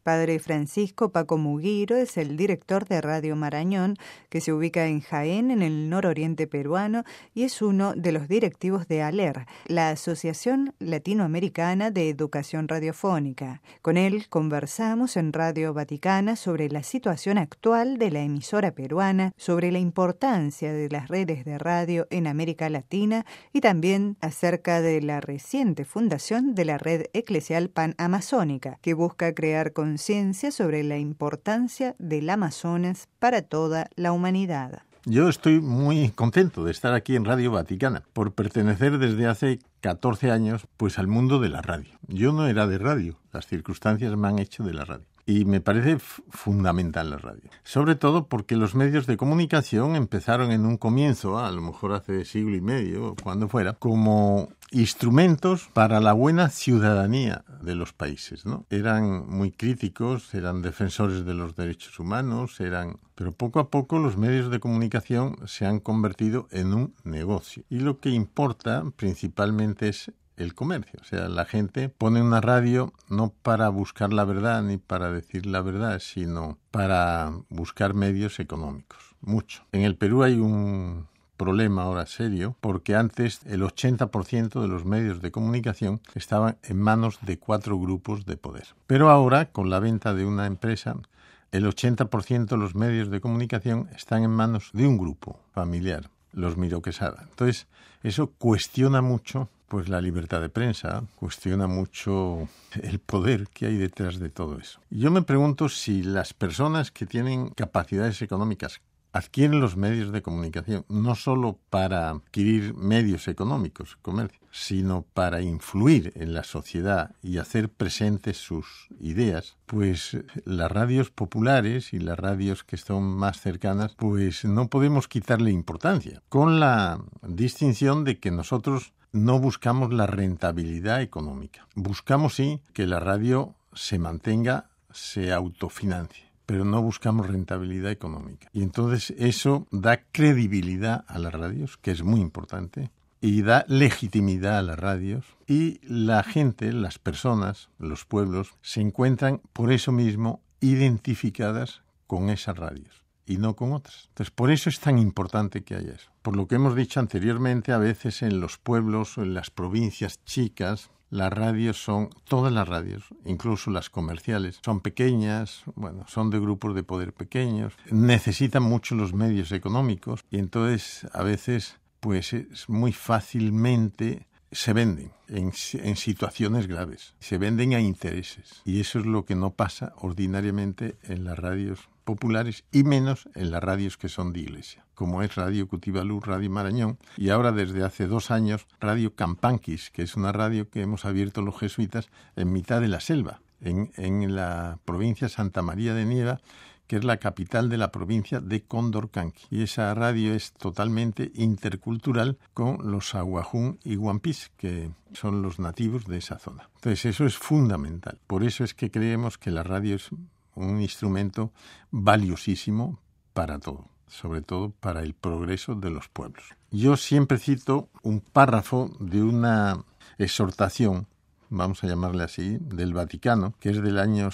Padre Francisco Paco Mugiro es el director de Radio Marañón, que se ubica en Jaén, en el nororiente peruano, y es uno de los directivos de ALER, la Asociación Latinoamericana de Educación Radiofónica. Con él conversamos en Radio Vaticana sobre la situación actual de la emisora peruana, sobre la importancia de las redes de radio en América Latina y también acerca de la reciente fundación de la Red Eclesial Panamazónica, que busca crear conciencia sobre la importancia del Amazonas para toda la humanidad. Yo estoy muy contento de estar aquí en Radio Vaticana, por pertenecer desde hace 14 años pues al mundo de la radio. Yo no era de radio, las circunstancias me han hecho de la radio. Y me parece fundamental la radio. Sobre todo porque los medios de comunicación empezaron en un comienzo, a lo mejor hace siglo y medio, o cuando fuera, como instrumentos para la buena ciudadanía de los países, ¿no? Eran muy críticos, eran defensores de los derechos humanos, pero poco a poco los medios de comunicación se han convertido en un negocio. Y lo que importa principalmente es el comercio. O sea, la gente pone una radio no para buscar la verdad ni para decir la verdad, sino para buscar medios económicos. Mucho. En el Perú hay un problema ahora serio, porque antes el 80% de los medios de comunicación estaban en manos de 4 grupos de poder. Pero ahora, con la venta de una empresa, el 80% de los medios de comunicación están en manos de un grupo familiar, los Miró Quesada. Entonces, eso cuestiona mucho pues la libertad de prensa, cuestiona mucho el poder que hay detrás de todo eso. Yo me pregunto si las personas que tienen capacidades económicas adquieren los medios de comunicación no solo para adquirir medios económicos, comercio, sino para influir en la sociedad y hacer presentes sus ideas, pues las radios populares y las radios que son más cercanas, pues no podemos quitarle importancia, con la distinción de que nosotros no buscamos la rentabilidad económica. Buscamos, sí, que la radio se mantenga, se autofinancie, pero no buscamos rentabilidad económica. Y entonces eso da credibilidad a las radios, que es muy importante, y da legitimidad a las radios. Y la gente, las personas, los pueblos, se encuentran por eso mismo identificadas con esas radios y no con otras. Entonces, por eso es tan importante que haya eso. Por lo que hemos dicho anteriormente, a veces en los pueblos o en las provincias chicas, las radios son, todas las radios, incluso las comerciales, son pequeñas, bueno, son de grupos de poder pequeños, necesitan mucho los medios económicos y entonces a veces pues es muy fácilmente se venden en situaciones graves, se venden a intereses y eso es lo que no pasa ordinariamente en las radios populares y menos en las radios que son de iglesia, como es Radio Cutibalú, Radio Marañón y ahora desde hace 2 años Radio Campanquis, que es una radio que hemos abierto los jesuitas en mitad de la selva, en la provincia Santa María de Nieva, que es la capital de la provincia de Condorcanqui. Y esa radio es totalmente intercultural con los aguajún y guampís, que son los nativos de esa zona. Entonces eso es fundamental. Por eso es que creemos que la radio es un instrumento valiosísimo para todo, sobre todo para el progreso de los pueblos. Yo siempre cito un párrafo de una exhortación, vamos a llamarle así, del Vaticano, que es del año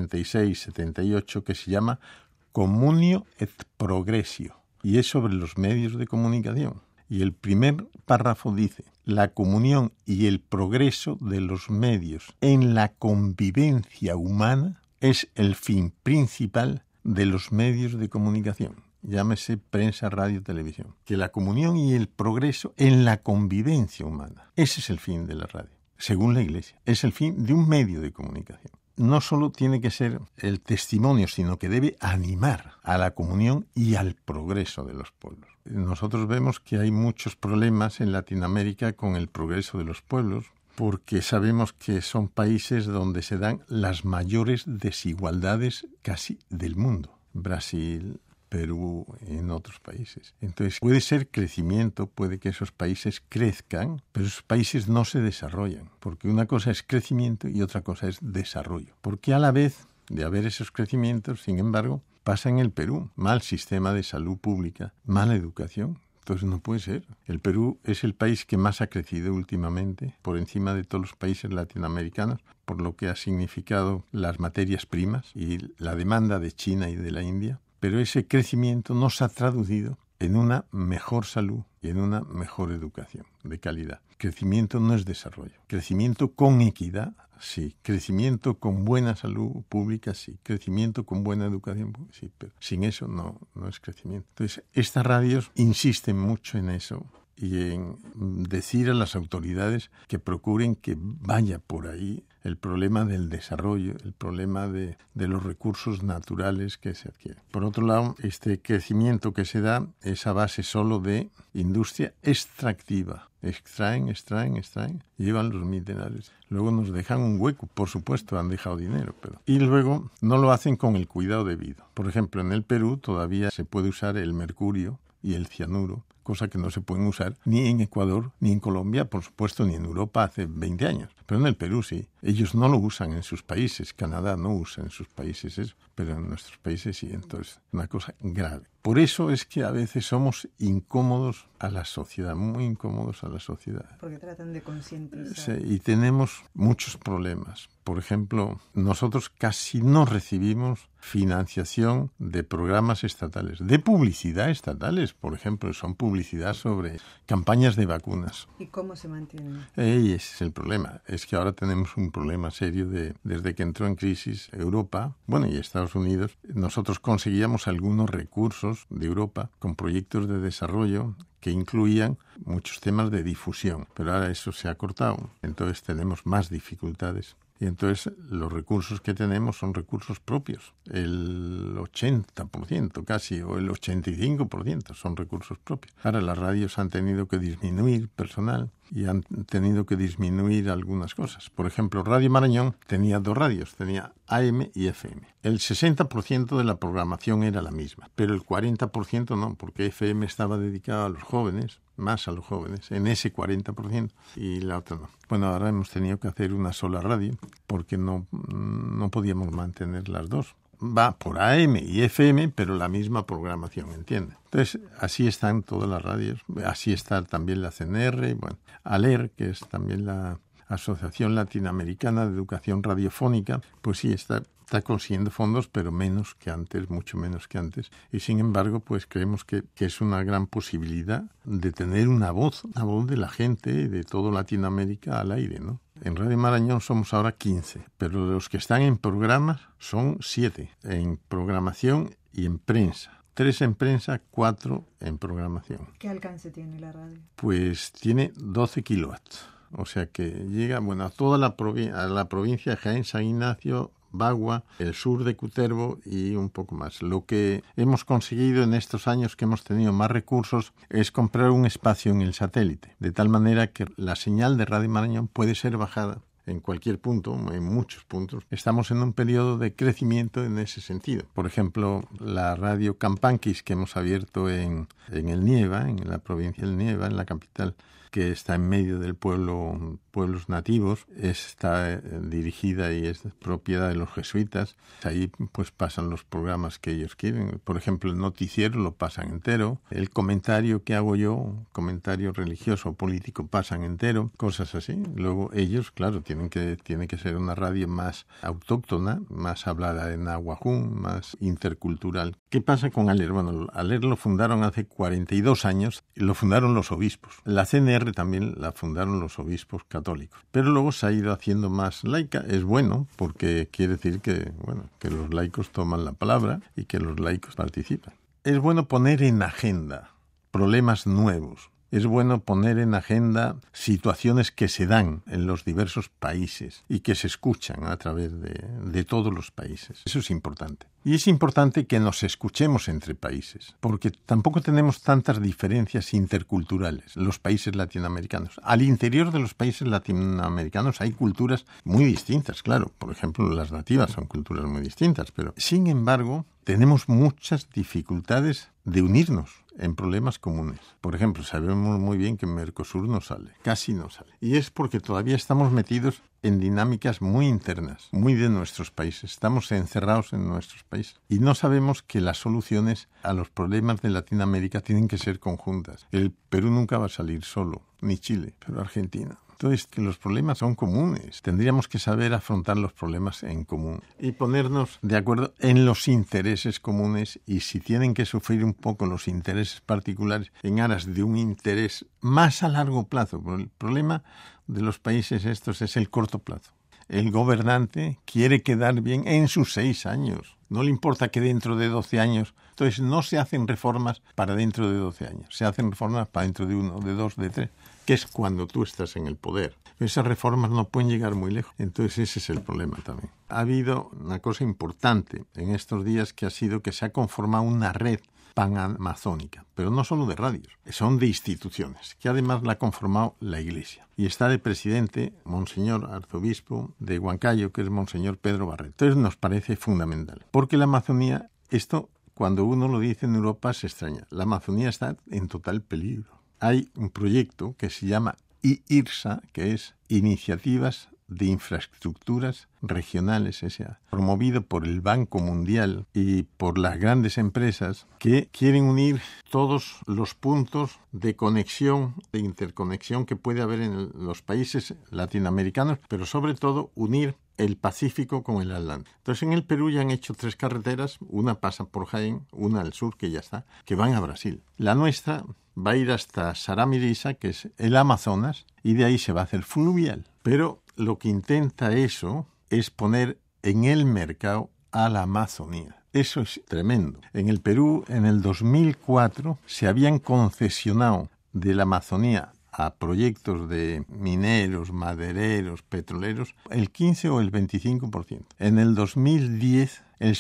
76-78, que se llama Communio et Progressio, y es sobre los medios de comunicación. Y el primer párrafo dice: la comunión y el progreso de los medios en la convivencia humana es el fin principal de los medios de comunicación. Llámese prensa, radio, televisión. Que la comunión y el progreso en la convivencia humana, ese es el fin de la radio. Según la Iglesia, es el fin de un medio de comunicación. No solo tiene que ser el testimonio, sino que debe animar a la comunión y al progreso de los pueblos. Nosotros vemos que hay muchos problemas en Latinoamérica con el progreso de los pueblos, porque sabemos que son países donde se dan las mayores desigualdades casi del mundo. Brasil, Perú, en otros países. Entonces, puede ser crecimiento, puede que esos países crezcan, pero esos países no se desarrollan, porque una cosa es crecimiento y otra cosa es desarrollo. Porque a la vez de haber esos crecimientos, sin embargo, pasa en el Perú mal sistema de salud pública, mala educación. Entonces no puede ser. El Perú es el país que más ha crecido últimamente, por encima de todos los países latinoamericanos, por lo que ha significado las materias primas y la demanda de China y de la India. Pero ese crecimiento no se ha traducido en una mejor salud y en una mejor educación de calidad. Crecimiento no es desarrollo. Crecimiento con equidad, sí. Crecimiento con buena salud pública, sí. Crecimiento con buena educación, sí. Pero sin eso no es crecimiento. Entonces, estas radios insisten mucho en eso y en decir a las autoridades que procuren que vaya por ahí el problema del desarrollo, el problema de los recursos naturales que se adquieren. Por otro lado, este crecimiento que se da es a base solo de industria extractiva. Extraen, llevan los minerales. Luego nos dejan un hueco, por supuesto, han dejado dinero, pero... Y luego no lo hacen con el cuidado debido. Por ejemplo, en el Perú todavía se puede usar el mercurio y el cianuro, cosa que no se pueden usar ni en Ecuador, ni en Colombia, por supuesto, ni en Europa hace 20 años. Pero en el Perú sí. Ellos no lo usan en sus países. Canadá no usa en sus países eso, pero en nuestros países sí. Entonces, una cosa grave. Por eso es que a veces somos incómodos a la sociedad, muy incómodos a la sociedad. Porque tratan de concientizar. Sí, y tenemos muchos problemas. Por ejemplo, nosotros casi no recibimos financiación de programas estatales, de publicidad estatales, por ejemplo, son publicidad sobre campañas de vacunas. ¿Y cómo se mantienen? Ese es el problema. Es que ahora tenemos un problema serio desde que entró en crisis Europa, bueno, y Estados Unidos. Nosotros conseguíamos algunos recursos de Europa con proyectos de desarrollo que incluían muchos temas de difusión, pero ahora eso se ha cortado, entonces tenemos más dificultades. Y entonces los recursos que tenemos son recursos propios. El 80% casi, o el 85% son recursos propios. Ahora las radios han tenido que disminuir personal y han tenido que disminuir algunas cosas. Por ejemplo, Radio Marañón tenía 2 radios, tenía AM y FM. El 60% de la programación era la misma, pero el 40% no, porque FM estaba dedicado a los jóvenes, más a los jóvenes, en ese 40%, y la otra no. Bueno, ahora hemos tenido que hacer una sola radio, porque no podíamos mantener las dos. Va por AM y FM, pero la misma programación, ¿entiende? Entonces, así están todas las radios, así está también la CNR, bueno, ALER, que es también la Asociación Latinoamericana de Educación Radiofónica, pues sí, está consiguiendo fondos, pero menos que antes, mucho menos que antes. Y sin embargo, pues creemos que es una gran posibilidad de tener una voz de la gente de toda Latinoamérica al aire, ¿no? En Radio Marañón somos ahora 15, pero los que están en programas son 7, en programación y en prensa. 3 en prensa, 4 en programación. ¿Qué alcance tiene la radio? Pues tiene 12 kilowatts. O sea que llega, bueno, a toda la provincia de Jaén, San Ignacio, Bagua, el sur de Cutervo y un poco más. Lo que hemos conseguido en estos años que hemos tenido más recursos es comprar un espacio en el satélite, de tal manera que la señal de Radio Marañón puede ser bajada en cualquier punto, en muchos puntos. Estamos en un periodo de crecimiento en ese sentido. Por ejemplo, la radio Campanquis que hemos abierto en el Nieva, en la provincia del Nieva, en la capital, que está en medio del pueblos nativos, está dirigida y es propiedad de los jesuitas. Ahí pues pasan los programas que ellos quieren. Por ejemplo, el noticiero lo pasan entero. El comentario que hago yo, comentario religioso o político, pasan entero. Cosas así. Luego ellos, claro, tiene que ser una radio más autóctona, más hablada en nahuajún, más intercultural. ¿Qué pasa con ALER? Bueno, ALER lo fundaron hace 42 años y lo fundaron los obispos. La CNR también la fundaron los obispos católicos. Pero luego se ha ido haciendo más laica. Es bueno porque quiere decir que los laicos toman la palabra y que los laicos participan. Es bueno poner en agenda problemas nuevos. Es bueno poner en agenda situaciones que se dan en los diversos países y que se escuchan a través de todos los países. Eso es importante. Y es importante que nos escuchemos entre países, porque tampoco tenemos tantas diferencias interculturales, los países latinoamericanos. Al interior de los países latinoamericanos hay culturas muy distintas, claro. Por ejemplo, las nativas son culturas muy distintas, pero sin embargo tenemos muchas dificultades de unirnos en problemas comunes. Por ejemplo, sabemos muy bien que Mercosur no sale, casi no sale. Y es porque todavía estamos metidos en dinámicas muy internas, muy de nuestros países. Estamos encerrados en nuestros países. Y no sabemos que las soluciones a los problemas de Latinoamérica tienen que ser conjuntas. El Perú nunca va a salir solo, ni Chile, pero Argentina. Entonces, que los problemas son comunes. Tendríamos que saber afrontar los problemas en común y ponernos de acuerdo en los intereses comunes, y si tienen que sufrir un poco los intereses particulares en aras de un interés más a largo plazo. Pero el problema de los países estos es el corto plazo. El gobernante quiere quedar bien en sus 6 años. No le importa que dentro de 12 años... Entonces, no se hacen reformas para dentro de 12 años. Se hacen reformas para dentro de 1, de 2, de 3, que es cuando tú estás en el poder. Esas reformas no pueden llegar muy lejos. Entonces, ese es el problema también. Ha habido una cosa importante en estos días, que ha sido que se ha conformado una red panamazónica, pero no solo de radios, son de instituciones, que además la ha conformado la Iglesia. Y está de presidente Monseñor Arzobispo de Huancayo, que es Monseñor Pedro Barreto. Entonces nos parece fundamental, porque la Amazonía, esto cuando uno lo dice en Europa se extraña, la Amazonía está en total peligro. Hay un proyecto que se llama IIRSA, que es Iniciativas de Infraestructuras Regionales S.A., promovido por el Banco Mundial y por las grandes empresas, que quieren unir todos los puntos de conexión, de interconexión que puede haber en los países latinoamericanos, pero sobre todo unir el Pacífico con el Atlántico. Entonces, en el Perú ya han hecho 3 carreteras, una pasa por Jaén, una al sur, que ya está, que van a Brasil. La nuestra va a ir hasta Saramirisa, que es el Amazonas, y de ahí se va a hacer fluvial. Pero lo que intenta eso es poner en el mercado a la Amazonía. Eso es tremendo. En el Perú, en el 2004, se habían concesionado de la Amazonía a proyectos de mineros, madereros, petroleros, el 15 o el 25%. En el 2010, el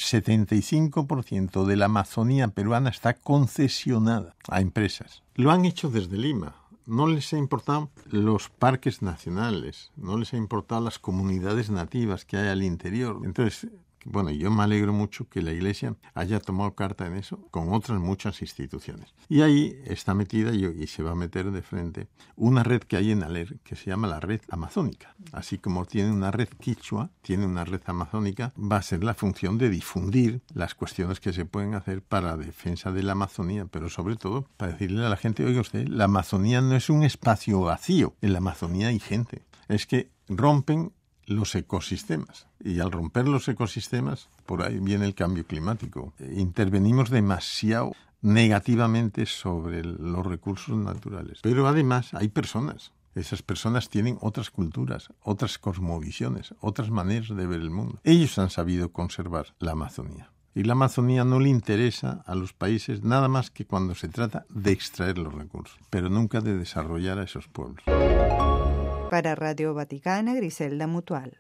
75% de la Amazonía peruana está concesionada a empresas. Lo han hecho desde Lima. No les ha importado los parques nacionales, no les ha importado las comunidades nativas que hay al interior. Entonces, bueno, yo me alegro mucho que la Iglesia haya tomado carta en eso, con otras muchas instituciones. Y ahí está metida, y se va a meter de frente, una red que hay en ALER, que se llama la Red Amazónica. Así como tiene una red quichua, tiene una red amazónica, va a ser la función de difundir las cuestiones que se pueden hacer para la defensa de la Amazonía, pero sobre todo para decirle a la gente, oiga usted, la Amazonía no es un espacio vacío, en la Amazonía hay gente. Es que rompen los ecosistemas. Y al romper los ecosistemas, por ahí viene el cambio climático. Intervenimos demasiado negativamente sobre los recursos naturales. Pero además hay personas. Esas personas tienen otras culturas, otras cosmovisiones, otras maneras de ver el mundo. Ellos han sabido conservar la Amazonía. Y la Amazonía no le interesa a los países nada más que cuando se trata de extraer los recursos, pero nunca de desarrollar a esos pueblos. Para Radio Vaticana, Griselda Mutual.